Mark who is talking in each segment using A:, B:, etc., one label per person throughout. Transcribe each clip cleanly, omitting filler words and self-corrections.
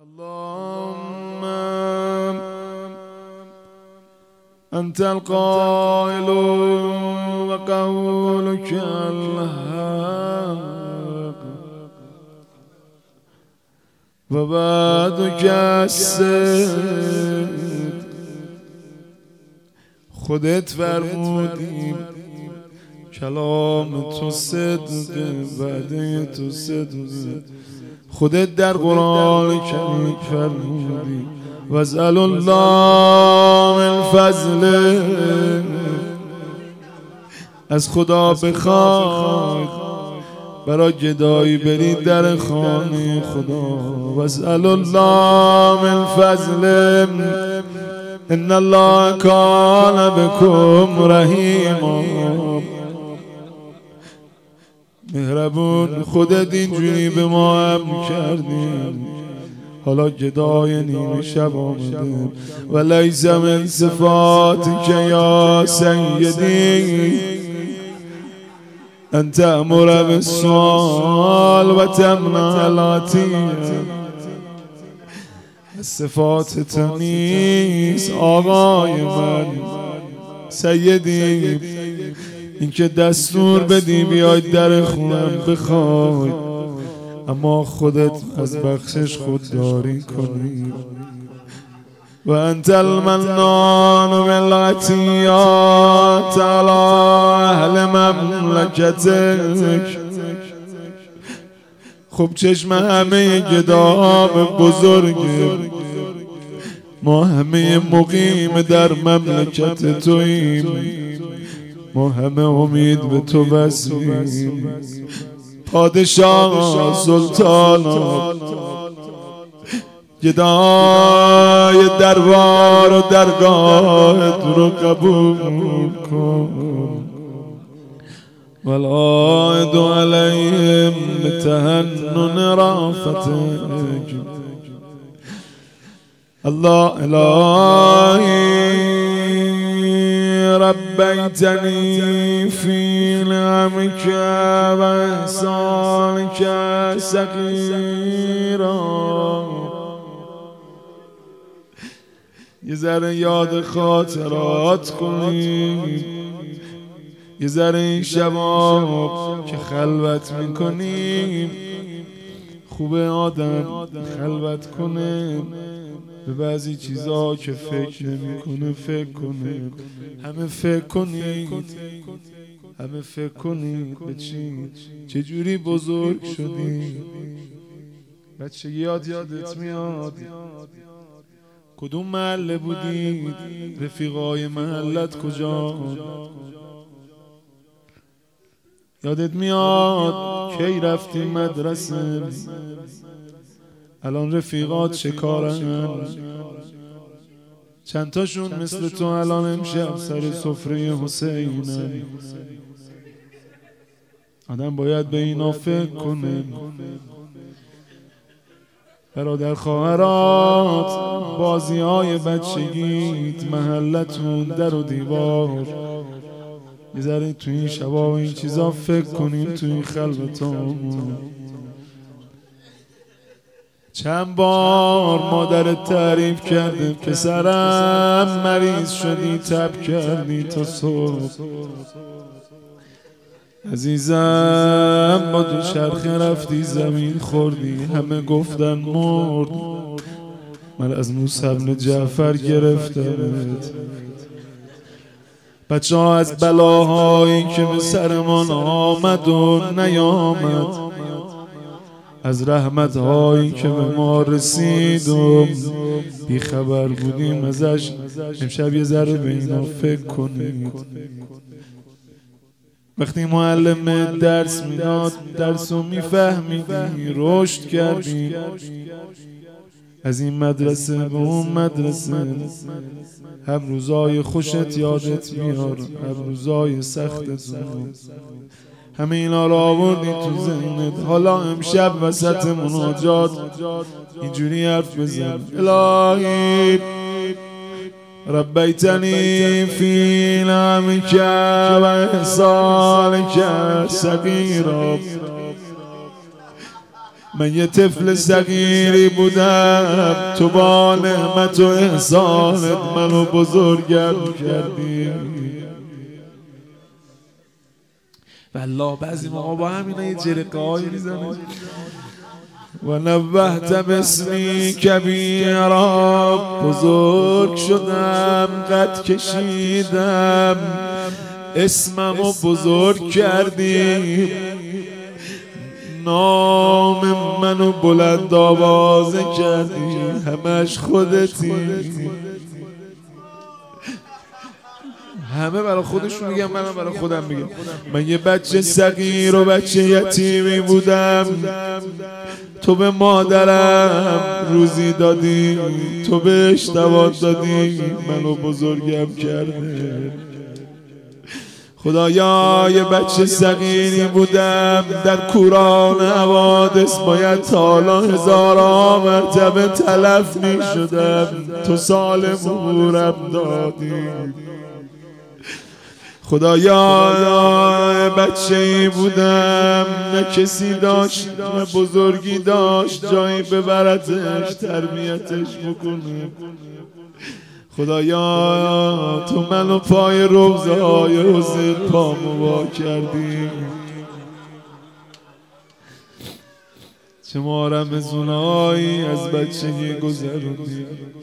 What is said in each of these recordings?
A: اللهم أنت القائل وقولك الحق ووعدك الصدق. خودت فرمودی کلام تو صدق، وعده تو صدق. خودت در قرآن کریم فرمودی واسأل الله من فضله. از خدا بخوای برای گدایی برید در خانه خدا. واسأل الله من فضله ان الله کان بکم رحیما. مهربون خودت اینجوری به ما هم کردیم، حالا گدای نیمه شب آمده. و لیس من صفاتک یا سیدی ان تأمر بالسؤال و تمنع العطیه. صفات تو نیست آقای من سیدی اینکه دستور بدی بیاید در خونم بخوای، اما خودت از بخشش خودداری کنی. و انت المنان بالعطیات علی اهل مملکتک. خب چشم همه گدا بزرگه، ما همه مقیم در مملکت توییم، ما همه امید به تو بستیم. پادشاه سلطان گدای دربار و درگاهت رو قبول کن. والعائد علیهم بتهنن رافتک. الله الهی ربیتنی فی نعمک و احسانک صغیرا. یه ذره یاد خاطرات کنیم، یه ذره این شباب که خلوت میکنیم. خوبه آدم خلوت کنه، به بعضی چیزا که فکر نمیکنه فکر کنه. همه فکر کنید، همه فکر کنید به چجوری بزرگ شدی. بچگی یادت میاد کدوم محله بودید؟ رفیقای محلت کجا؟ یادت میاد کی رفتی مدرسه؟ الان رفیقات چه کارن؟ چند تاشون مثل تو الان امشب سر سفره حسینن؟ آدم باید به اینا فکر کنه. برادر خواهرات، بازی های بچگیت، محلتون، در و دیوار. یه ذره تو این شبا و این چیزا فکر کنیم، تو این خلوتامون. چند بار مادرت تعریف کرده پسرم مریض شدی تب کردی تا صبح. عزیزم با دوچرخه رفتی زمین خوردی، همه گفتن مرد، من از موسی بن جعفر گرفتمت. بچه ها از بلاهایی که به سرمان آمد و نیامد، از رحمتهایی که به ما رسید و بیخبر بودیم ازش، امشب یه ذره به اینا فکر کنید. وقتی معلم درس میداد درسو میفهمیدی، رشد کردی، از این مدرسه به اون مدرسه. هم روزای خوشت یادت میار، هم روزای سختت. همه اینا رو آوردی تو ذهنت. حالا امشب وسط مناجات اینجوری حرف بزن: الهی ربیتنی فی نعمک و احسانک صغیرا. من یه طفل صغیری بودم، تو با نعمت و احسانت منو بزرگم کردی. والله بعضی موقع با همینا یه جرقه هایی میزنه. و نوهت باسمی کبیرا، بزرگ شدم قد کشیدم، اسممو بزرگ کردی، نام منو بلند آوازه کردی، همش خودتی. همه برای خودشون میگن، منم برای خودم میگم. من یه بچه صغیر و بچه یتیمی بودم، تو به مادرم روزی دادی، تو بهش دوام دادی، منو بزرگم کرده. خدایا یه بچه صغیری بودم، در کوران حوادث باید تالا هزاران مرتبه تلف می شدم، تو سالم عبورم دادی. خدایا بچه ای بودم، نه کسی داشت نه بزرگی داشت جایی ببرتش تربیتش بکنه. خدایا تو منو پای روضه های حسین پامو وا کردی، چه ما رمزونایی از بچگی گذروندی.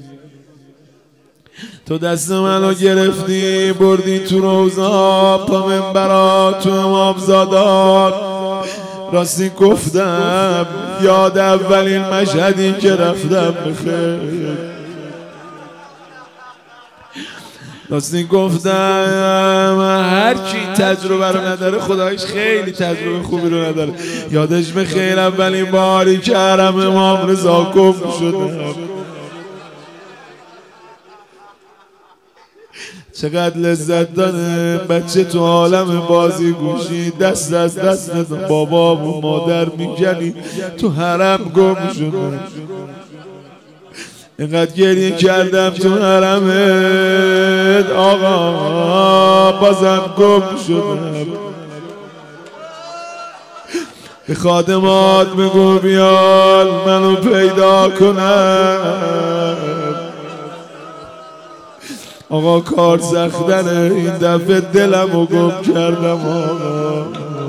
A: تو دست منو گرفتی بردی تو روضا، پا منبرا تو امامزادان. راستی گفتم یاد اولین مشهدی که رفتم بخیر. راستی گفتم هر کی تجربه رو نداره خدایش خیلی تجربه خوبی رو نداره. یادش بخیر اولین باری که حرم امام رضا گم شدم، چقدر لذت داره بچه تو عالم بازی گوشی، دست از دست بابا و مادر میگنی، تو حرم گم شدم. اینقدر گریه کردم تو حرمت آقا، بازم گم شدم. به خادمات بگو بیان منو پیدا کنم. آقا کار سختنه، این دفعه دلمو گم کردم آقا.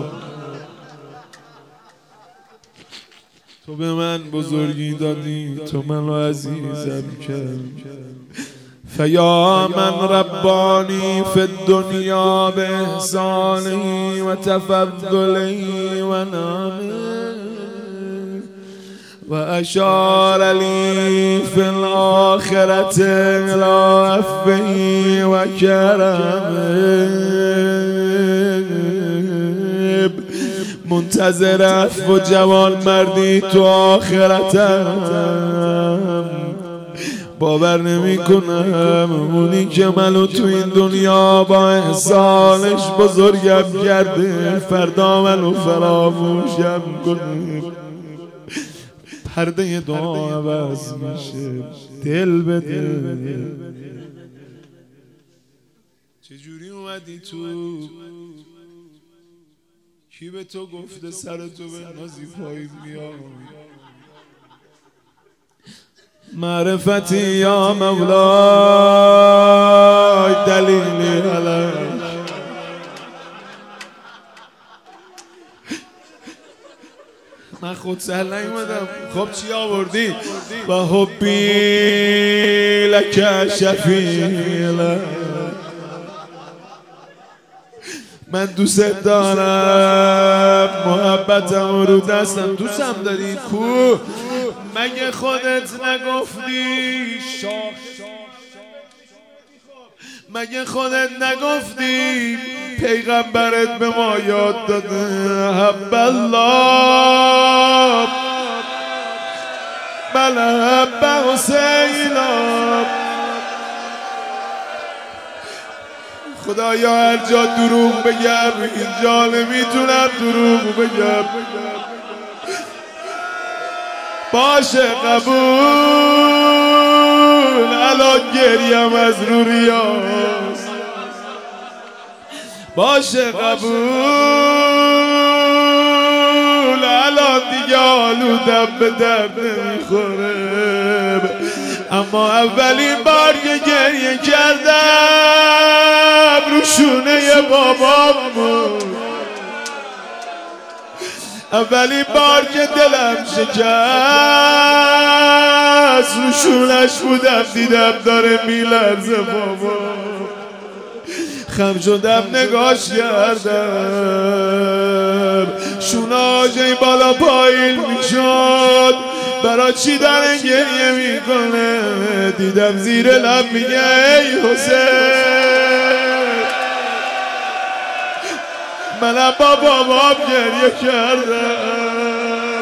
A: تو به من بزرگی دادی، تو منو عزیزم کرد. فیا من ربانی فی الدنیا به احسانی و تفضلی و نعمه، و اشار لی فی الاخرة الی عفوی و کرمه. منتظر عفو جوان مردی تو آخرتم، باور نمی کنم اونی که منو تو این دنیا با احسانش بزرگم کرده فردا منو فراموشم کنه. پرده دعا عوض میشه دل به دل. چجوری اومدی تو؟ کی به تو گفته سر تو به نازی پایی میاد؟ معرفتی یا مولای دلیلی علیک. من خود سهل نیومدم. خب چی آوردی؟ و حبی لک شفیع، من دوست دارم، محبتم رو دستم. دوستم داری کو؟ مگه خودت نگفتی مگه خودت نگفتی پیغمبرت به ما یاد داده حب الله بله حب حسینا. خدایا هر جا دروغ بگم اینجا نمیتونم دروغ بگم. باشه قبول، الان گریم از رو ریاض. باشه قبول، الان دیگه آلودم به درد نمیخوره، اما اولین بار که گریه کردم رو شونه بابام بود، اولین بار که دلم شکست رو شونش بودم، دیدم داره میلرزه بابا، خم شدم نگاش کردم، شوناش این بالا پایین میشد، برا چی داره گریه میکنه، دیدم زیر لب میگه ای حسین، منم با بابام گریه کردم،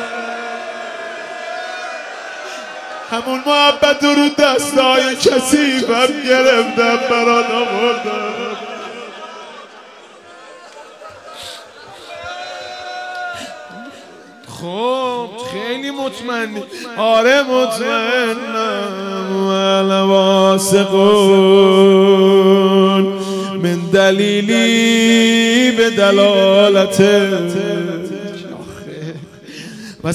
A: همون محبت رو دستای کثیفم گرفتم برات آوردم. خب خیلی مطمئنی؟ آره مطمئنم. واثقون من دلیلی به دلالت و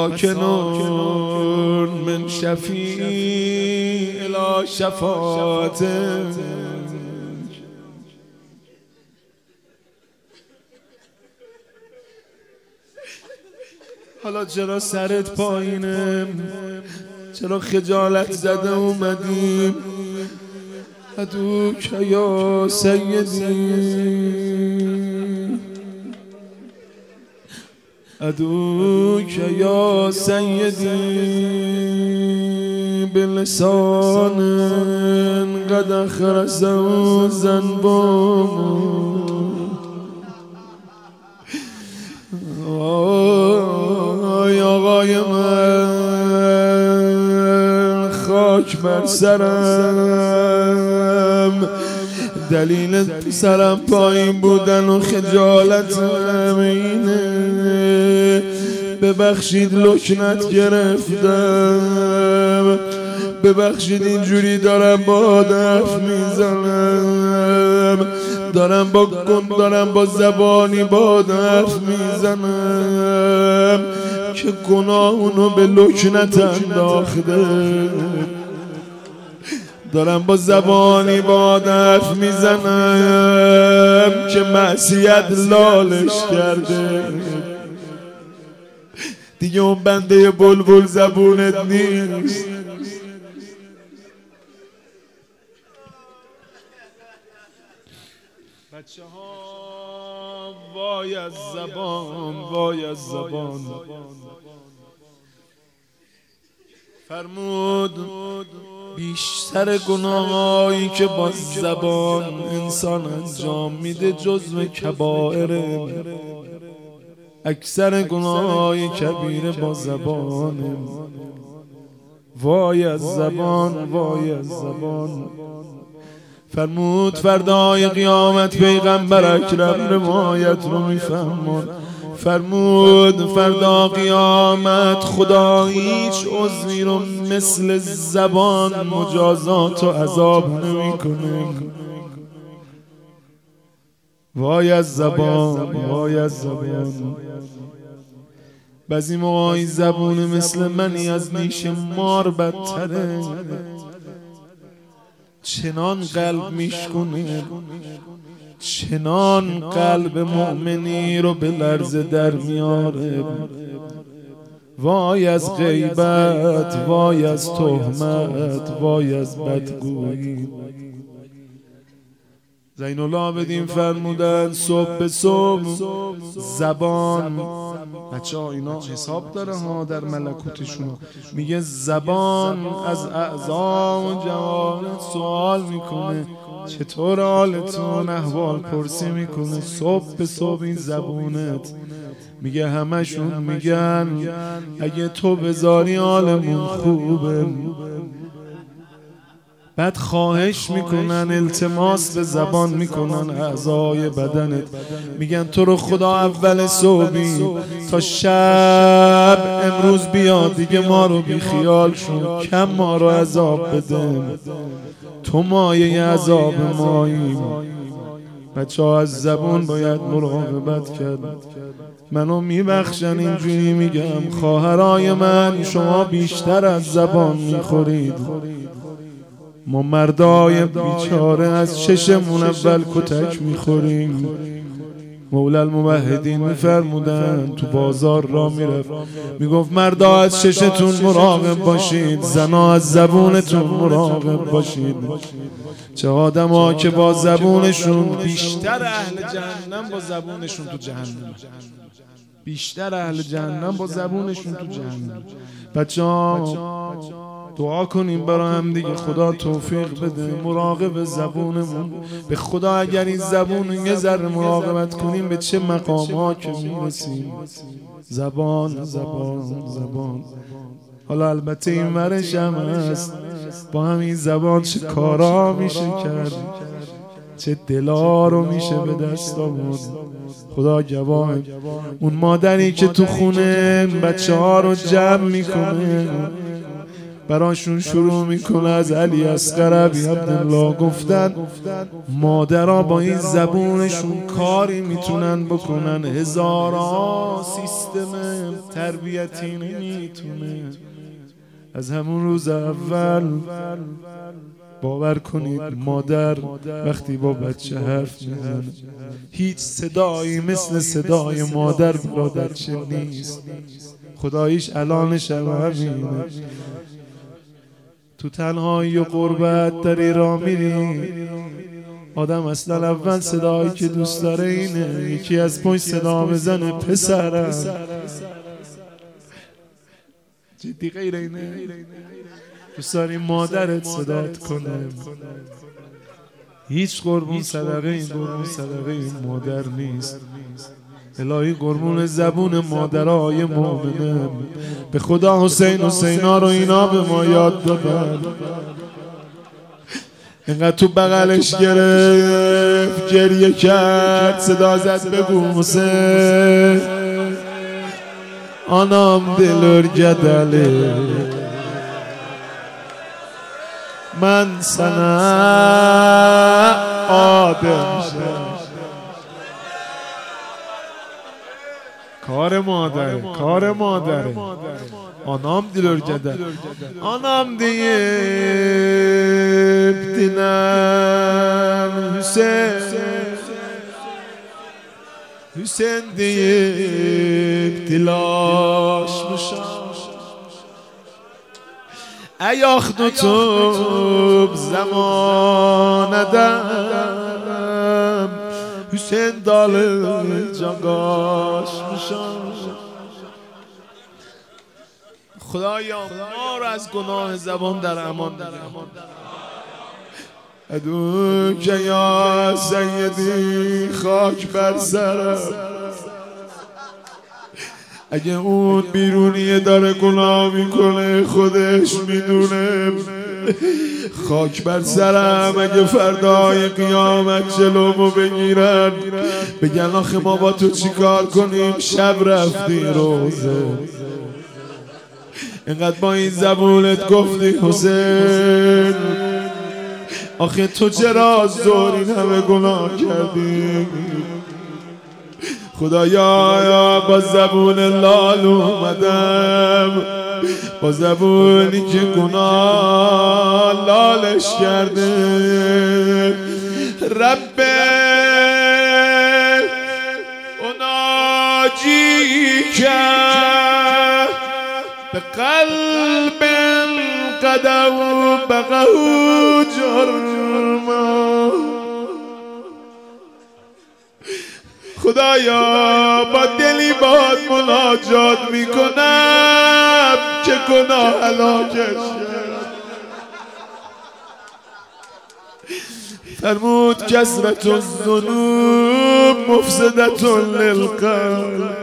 A: ساکنون من شفیع الی شفاعت. حالا چرا سرت پایینه؟ چرا خجالت زده اومدیم؟ ادوک یا سیدی، ادوک یا سیدی بلسان قد اخرزه زنبام. آقای من خاک بر سرم، دلیل سرم پایین بودن و خجالتم اینه، ببخشید لکنت گرفتم، ببخشید اینجوری دارم با دف میزنم، دارم با زبانی با دف میزنم که گناه اونو به لکنت انداخته، دارم با زبانی با دف میزنم که معصیت لالش کرده، دیگه اون بنده بلبل زبونت نیست. بچه ها وای از زبان، وای از زبان. فرمود بیشتر گناهایی که با زبان انسان انجام میده جزو کبائره، اکثر گناهایی کبیره با زبانه. وای از زبان، وای از زبان. فرمود فردای قیامت پیغمبر اکرم روایت رو میفهمون، فرمود فردا قیامت خدا هیچ عضوی رو مثل زبان مجازات و عذاب نمیکنه. وای از زبان، وای از زبان. بعضی موقعی زبون مثل منی از نیش مار بدتره، چنان قلب میشکنه، چنان قلب مؤمنی رو به لرزه در میاره. وای از غیبت، وای از تهمت، وای از بدگویی. زین العابدین فرمودن صبح به صبح زبان، بچه ها اینا حساب داره ها در ملکوتشون، میگه زبان از اعضا و جوارح سوال میکنه چطور حالتون، احوال پرسی میکنه. صبح به صبح این زبونت میگه همشون میگن اگه تو بذاری حالمون خوبه. بعد خواهش میکنن، التماس به زبان میکنن اعضای بدنت، میگن تو رو خدا اول صبحی تا شب امروز بیا دیگه ما رو بی خیال شو، کم ما رو عذاب بده، تو مایه عذاب ماییم. بچه‌ها از زبون باید مراقبت کرد. منو میبخشن اینجوری میگم، خواهرای من شما بیشتر از زبان میخورید. ما مردای بیچاره از چشمون اول کتک میخوریم. مولا الموحدین میفرمودن تو بازار را میرفت میگفت مردا از چشتون مراقب باشید، زنا از زبونتون مراقب باشید. چه آدم‌ها که با زبونشون بیشتر اهل جهنم با زبونشون تو جهنم، بیشتر اهل جهنم با زبونشون تو جهنم. بچه‌ها دعا کنیم برای هم دیگه، خدا توفیق بده مراقب زبونمون. به خدا اگر این زبون یه ذره مراقبت کنیم به چه مقام‌ها که میرسیم. زبان زبان زبان. حالا البته این ورش هم هست، با همین زبان چه کارا میشه کرد، چه دلا رو میشه به دست آورد. خدا گواه. اون مادری که تو خونه بچه ها رو جمع میکنه، براشون شروع میکنه از علی اصغر ابی عبدالله گفتن، مادرها با این زبونشون کاری میتونن بکنن هزاران سیستم تربیتی نمیتونه. از همون روز اول باور کنید مادر وقتی با بچه حرف میزنه هیچ صدایی مثل صدای مادر برادرچه نیست. خداییش الانش همینه. تو تنهایی و غربت داری را میری، آدم اصلا اول صدایی که دوست داره اینه یکی از پشت صدا بزنه پسرم. جدی غیر اینه؟ دوست داری مادرت صدات کنه. هیچ قربون صدقه این مادر نیست. الهی قربون زبون مادرای مؤمنه. به خدا حسینا رو اینا به ما یاد دادن. اینقدر تو بغلش گرفت گریه کرد صدا زد بگو حسین آنام دلور گدله من سنه آدم شد. کار مادره آنام دلور گدل آنام deyip dinen Hüseyin deyip dilaşmışam Ayak tutup zamanedem Hüseyin dalıca kaçmışam. خدایا ما رو از گناه زبان در امان بگیر. ادو که یا سیدی خاک بر سرم، اگه اون بیرونیه داره گناه میکنه خودش میدونه، خاک بر سرم اگه فردای قیامت جلومو بگیرن بگن آخه ما با تو چیکار کنیم شب رفتی روزه. اینقدر با این زبونت گفتی حسین آخه تو چرا زور این همه گناه کردی. خدایا با زبون لال اومدم، با زبونی که گناه لالش کرده. رب اوناجی کرد به قلب قدم بقه جرما. خدایا با دلی باد مناجات میکنم که گناه هلاکش کرد. فرمود کثرت الذنوب مفسدة للقلب.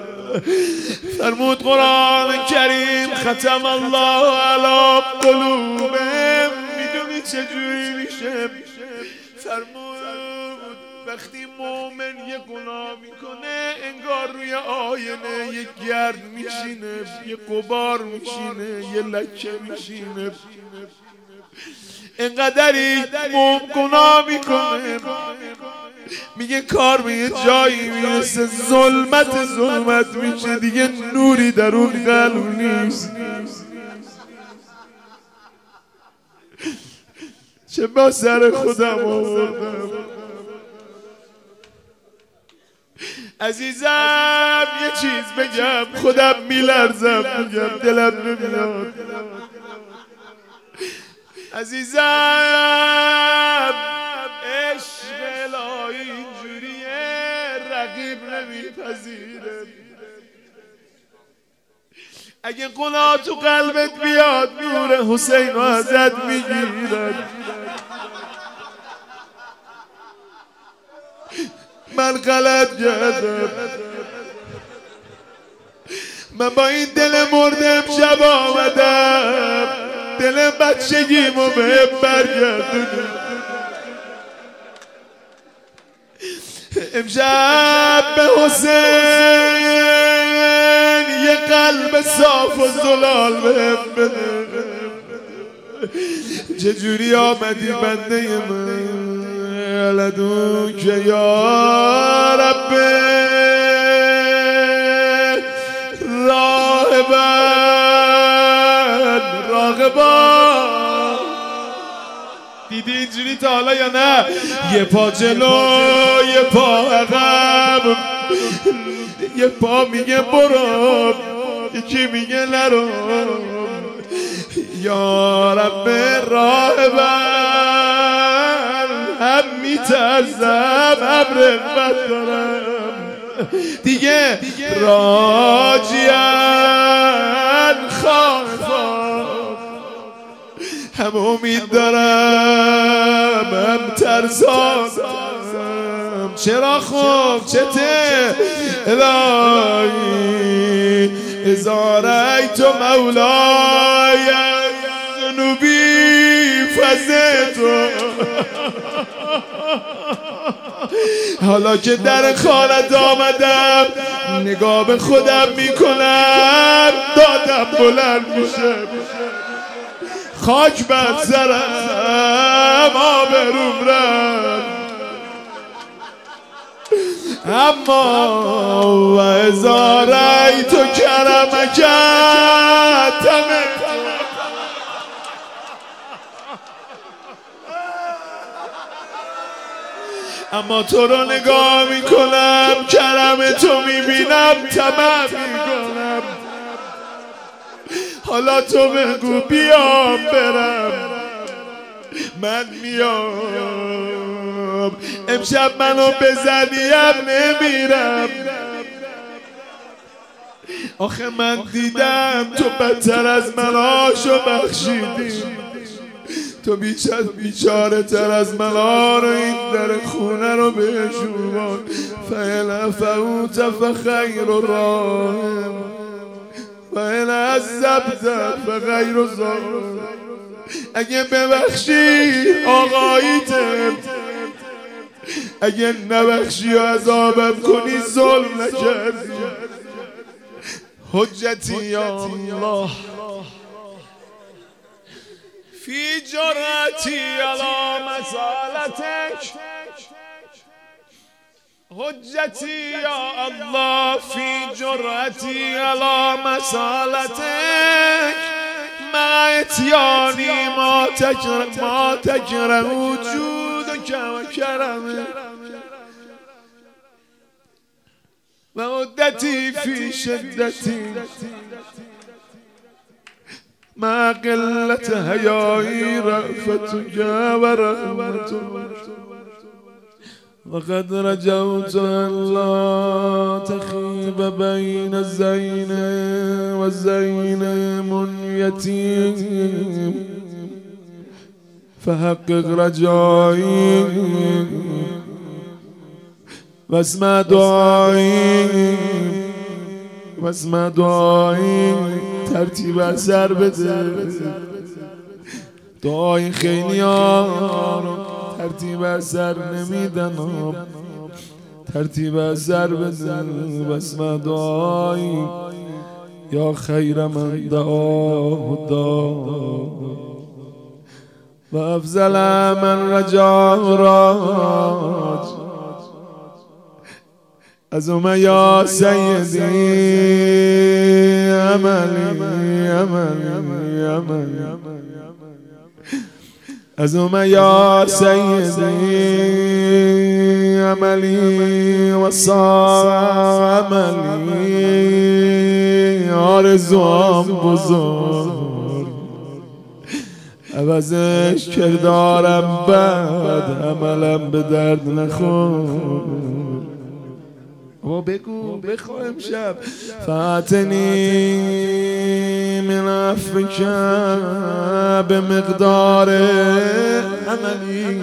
A: فرمود قرآن کریم ختم الله علی قلوبهم. میدونی چجوری میشه؟ فرمود وقتی مومن یه گناه میکنه انگار روی آینه یه گرد میشینه، یه غبار میشینه، یه لکه میشینه. انقدری گناه میکنه میگه کار به یه جایی میرسه ظلمت میشه دیگه، نوری در اون قلب نیست. چه با سر خودم آوردم. عزیزم یه چیز بگم، خودم میلرزم میگم، دلم نمیاد. عزیزم عشق الهی اینجوریه، رقیب نمیپذیره. اگه قلا تو قلبت بیاد نور حسین رو ازت میگیرد. من غلط کردم، من با این دل مرده امشب آمدم دل بچگیمو به برگردونم. امشب به حسین یه قلب صاف و زلال بهم بده. چجوری آمدی بنده من لدون که یا رب راغبان. دیدی اینجوری تا حالا یا نه؟ یه پا جلو یه پا عقب، یه پا میگه برو یکی میگه نرو. یا رب راهبر هم میترسم ابر رحمت دارم دیگه، راجیان خواهفان هم امید دارم هم ترسانم. چرا خوب چته الهی ازاره تو مولای ذنوبی فزتو. حالا که در خانت آمدم نگاه به خودم میکنم، دادم بلند میشه، خاک بر سرم آبروم رفت. اما و ازاره تو کرمکت، اما تو رو نگاه میکنم کرم تو میبینم طمع میکنم. حالا تو بگو بیام برم، من میام. امشب منو بزنیم نمیرم. آخه من دیدم تو بدتر از مناشو بخشیدی، تو بیچاره تر از ملار این در خونه رو بشوان. فعلا فوت فخیر و راهم فعلا عذبت فغیر و ظالم. اگه ببخشی آقاییتم، اگه نبخشی و عذابم کنی ظلم نکردی. حجتی یا الله فی جرأتی علی مسالتک، حجتی یا الله فی جرأتی علی مسالتک، مع اتیانی ما تکره وجودک و کرمه و مدتی فی شدتی مع قلت حیایی رأفتک و رحمتک. وقد رجوت ان لا تخیب بین الزین و الزین منیتیم، فحقق رجایی واسمع دعایی واسمع دعایی. ترتیب اثر بده، دعای خیلی ها ترتیب اثر نمیدن، ترتیب اثر بده. واسمع دعایی یا خیر من دعاه دعا و افضل من رجا راج از اومه یا سیدی عملی از اومه یا سیدی عملی و صار عملی آرزوام بزرگ عوضش کردارم بد عملم به درد نخور بگو بخوا امشب فاتنی من عفوک به مقدار عملی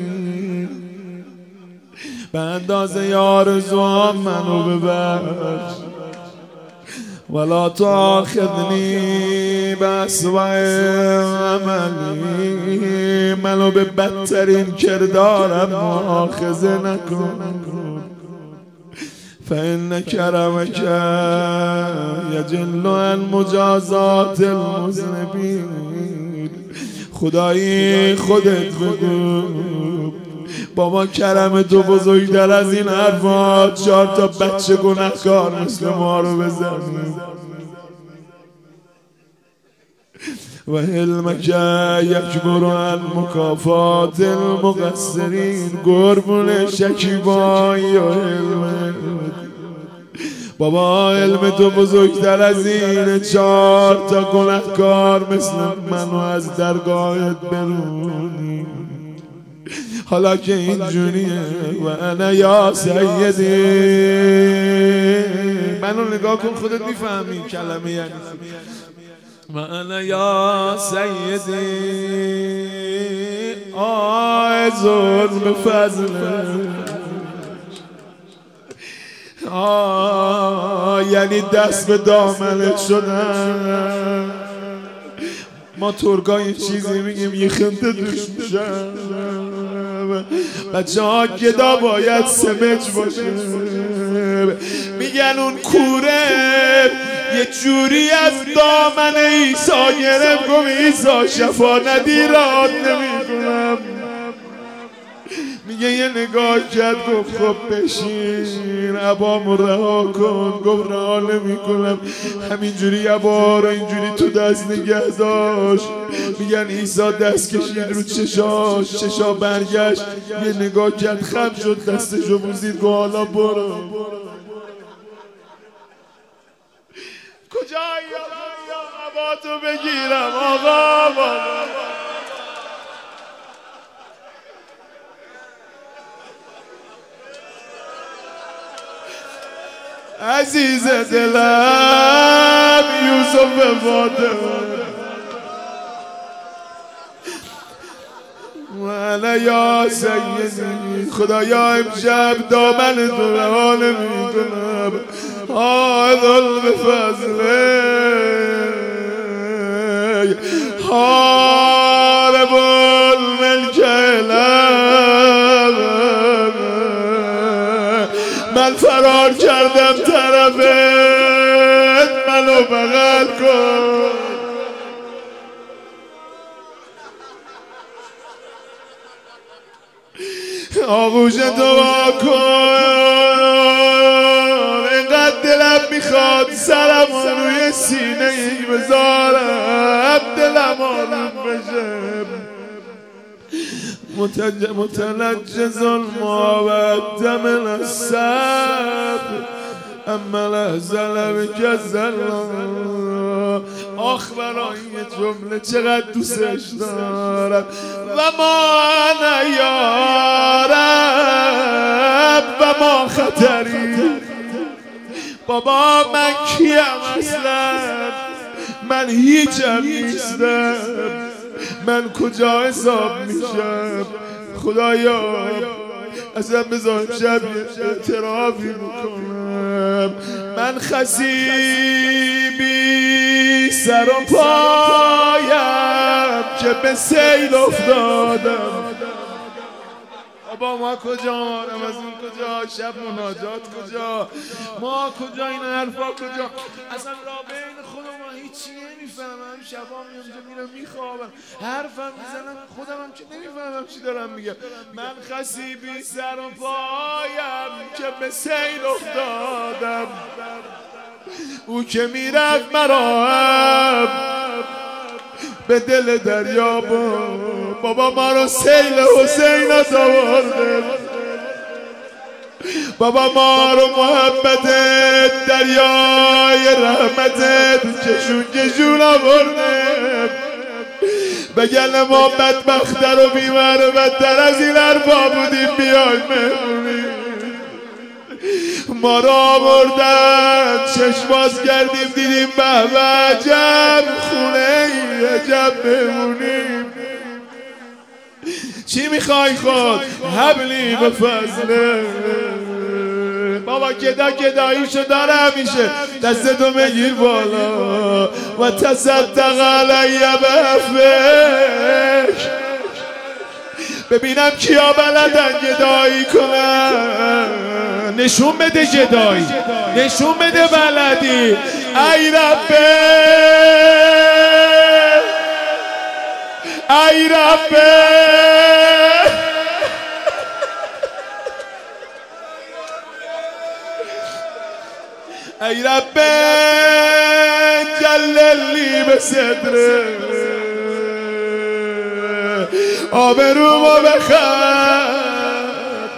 A: به اندازه آرزوام منو ببخش ولا تؤاخذنی بأسوأ عملی منو به بدترین کردارم مؤاخذه نکن فإن کرمک یجل عن مجازات المذنبین خدایی خودت بگو بابا کرم تو بزرگتر از این حرفات 4 تا بچه گناهکار مثل ما رو بزنی و حلمک یکبر عن مکافات المقصرین قربون شکیبایی و حلمت بابا علم تو بزرگتر از این 4 تا گناهکار مثل منو از درگاهت برونی حالا که اینجوریه و انا یا سیدی منو نگاه کن خودت میفهمی کلمه یعنی و انا یا سیدی آیزون به فضلت یعنی دست به دامنت شدن ما ترکا یه چیزی میگیم یه خنده دوش میشن بچه ها گدا باید سمج باشه میگن اون کوره یه جوری از دامن عیسی گرفت گم عیسی شفا ندی راد نمیکنم میگه یه نگاه کرد گفت خب بشین عبامو رها کن گفت رها نمی کنم همینجوری عبا رو اینجوری تو دست نگه داشت میگن عیسی دست کشید رو چشا برگشت یه نگاه کرد خم شد دستشو بوزید گفت حالا برو کجایی عبا تو بگیرم آقا عزیز دلم یوسف فاطمه وانا یا سیدی خدایا امشب دامن تو رها نمیکنم آذل بفضله حارب الملک من فرار کردم طرفت منو بغل کن آغوش دعا کن اینقدر دلم میخواد سرم روی سینه ای بذارم دلم آروم بشه متلجز ما و دم الصبر اما لحظه که زلم آخ برای یه جمله چقدر دوستش دارم و ما انا یارم و ما خطری بابا من کیم اصلا من هیچم نیستم من کجا حساب میشم خدایا ازم بذار شب اعترافی میکنم من خسیبی سر و پایم که به سیل افتادم بابا ما کجا؟ رمضان کجا؟ شب مناجات کجا؟ ما کجا؟ این حرفا کجا؟ اصلا را بین خودم ما هیچی نمیفهمم. شبا میام میرم میخوابم، حرفم میزنم خودم هم چی نمیفهمم چی دارم میگم. من خسی بی سر و پایم که به سیل افتادم، او که میرفت مرا به دل دریا بابا ما رو سیل حسینت آورده، بابا ما رو محبت دریای رحمتت کشون آورده. بگل ما بدبختر و بی‌معرفتر از این حرفا بودیم بیایم مهمونی، ما را آوردن چشم باز کردیم دیدیم به به عجب خونه ای عجب بمونیم. چی میخوای خود؟ حبلی به فضله. بابا گداییشو داره همیشه، دستتو بگیر بالا و تصدق علی بعفوک. ببینم کیا بلدن گدایی کنن، نشون بده گدایی، نشون بده بلدی. ای ربه ای ربه ای ربه جللی به صدره، آبرومو بخر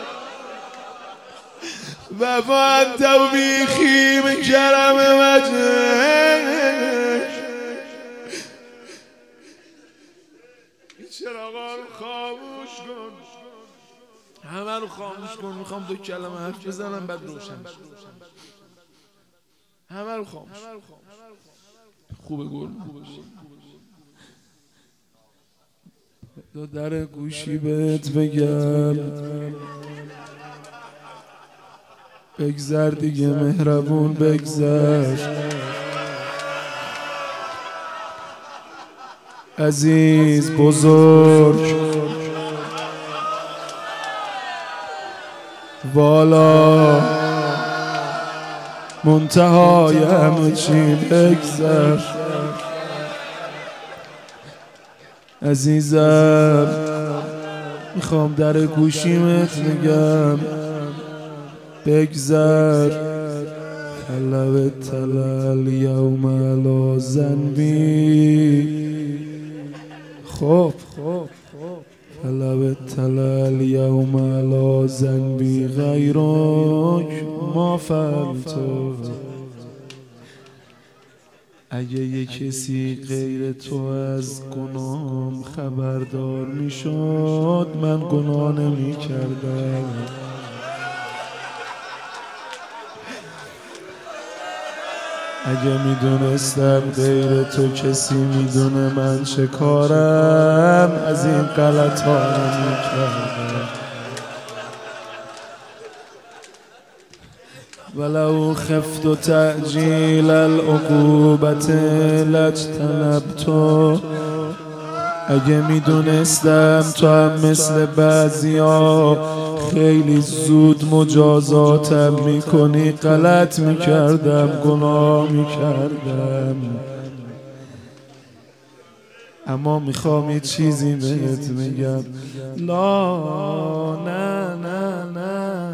A: و با توبیخی من کرم وجهک. چراغا رو خاموش کن، همه رو خاموش کن. میخوام دو کلمه حرف بزنم بعد روشن شد. همه رو خاموش. خوبه گل در گوشی بهت بگم بگذر دیگه مهربون بگذر. عزیز بزرگ والا منتهای همه چی بگذر. عزیزم میخوام در گوشیمت بگم بگذر. طلب تلال یوم لا زنبی. خب طلب تلال یوم لا زنبی غیرک ما فعلتو. اگه یه کسی غیر تو از گناهم خبردار میشد من گناه نمیکردم. اگه میدونستم غیر تو کسی میدونه من چه کارم از این غلط ها نمیکردم. ولو خفت تعجیل العقوبت لاجتنبت. اگه میدونستم تو هم مثل بعضیا خیلی زود مجازاتم میکنی غلط میکردم گناه میکردم. اما میخوام یه چیزی بهت میگم. لا نه نه نه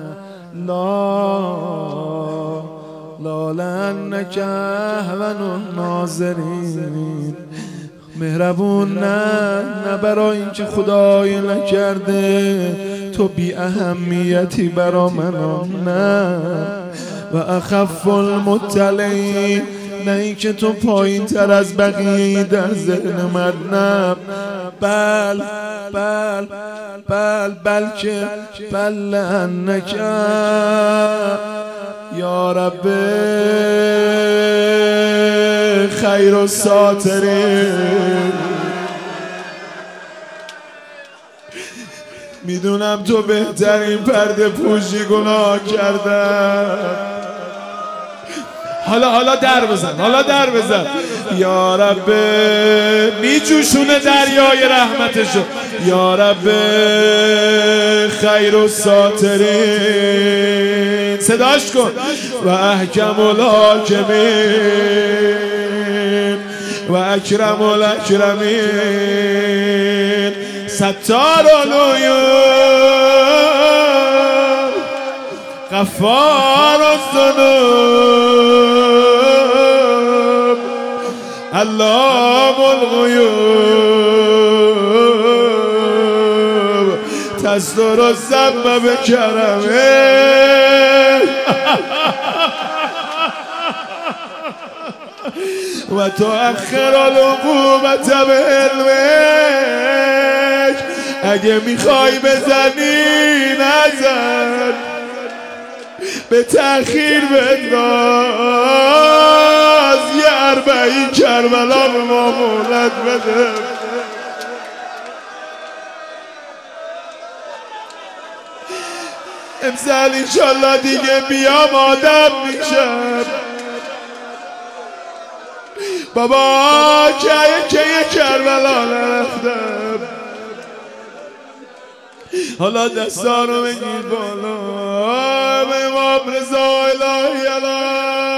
A: لا لأنك أهون الناظرین. مهربون نه برای اینکه خدای نکرده تو بی اهمیتی برا من، نه و اخف المطلعین، نه اینکه تو پایین تر از بقیه در ذهن من، نه بلکه بل انک یا رب خیر الساترین. میدونم تو بهترین پرده پوشی گناه کردم. حالا در بزن یا رب. میجوشونه دریای رحمتشو. یا رب خیر الساترین، صداش کن، و احکم الحاکمین و اکرم الاکرمین، ستار العیوب غفار الذنوب علام الغیوب، تستر الذنب بکرمه و تؤخر العقوبت بعلمک. اگه میخوای بزنی نزن، به تأخیر بنداز، یه 40 کربلا به ما مهلت بده. امسال انشالله دیگه بیام آدم میشم. بابا که کربلا نرفتم، حالا دستانو بگیر بالا، به امام رضا الهی الهی